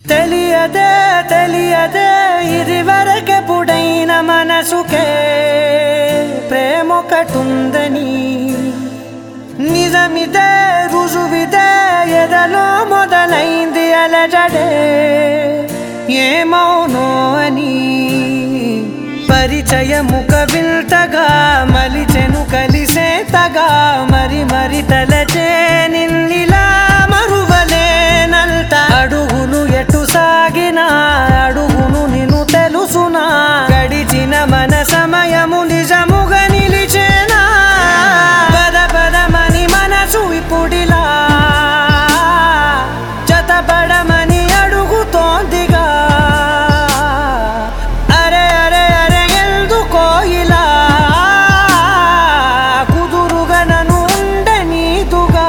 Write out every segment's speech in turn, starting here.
తెలియదే తెలియదే ఇదివరకెప్పుడైన మనసుకే ప్రేమొకటుందని నిజమిదే రుజువిదే ఎదలో మొదలైంది అలజడే ఏమౌనో అని పరిచయముక వింతగా మలిచెను కలిసేతగా మరి మరి తలచే నిన్నిలా మరువలేనంత అడుగులు ఎటు సాగినా అడుగును నిన్ను తెలుసునా గడిచిన మన సమయము నిజముగా నిలిచేనా పద పదమని మనసు ఇప్పుడిలా జతపడమని అడుగుతోందిగా అరే అరే అరే ఎందుకో ఇలా కుదురుగా నన్ను ఉండనీదుగా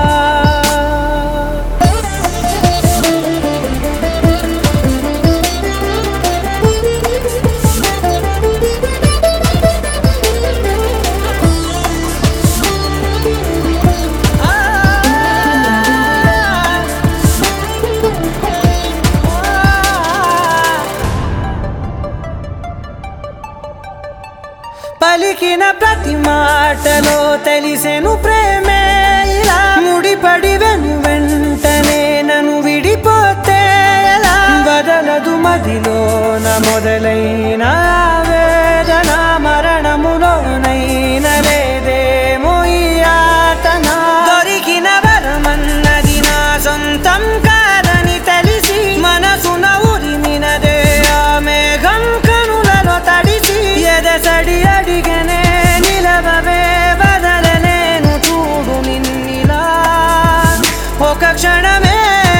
పలికిన ప్రతి మాటలో తెలిసెను ప్రేమే ఇలా ముడిపడి వెంటనే నన్ను విడిపోతే ఎలా బదలదు మదిలోన మొదలైన వేదన మరణములోనైన లేదేమో ఈ యాతన దొరికిన వరమన్నది నా సొంతం కాదని తెలిసి మనసున ఉరిమినదే ఆ మేఘం కనులలో తడిసి ఎదసడి అడిగనే నిలవవే బదలలేను చూడు నిన్నిలా ఒక క్షణమే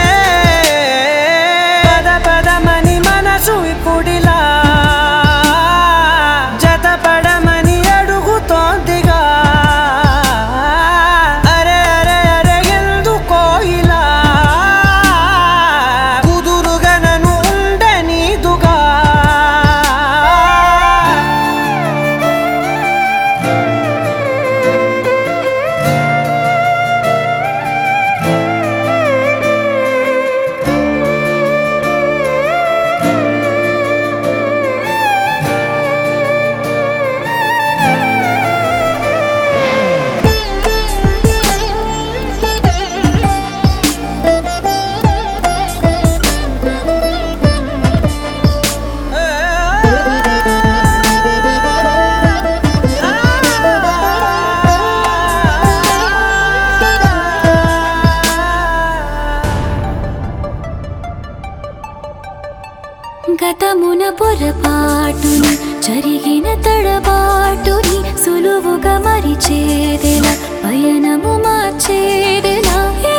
పద పదమని మనసు ఇప్పుడిలా జతపడమని అడుగుతోందిగా అరే అరే అరే ఎందుకో ఇలా కుదురుగా నన్ను ఉండనీదుగా గతమున పొరపాటుని జరిగిన తడబాటుని సులువుగా మరిచేదెలా పయనము మార్చేదెలా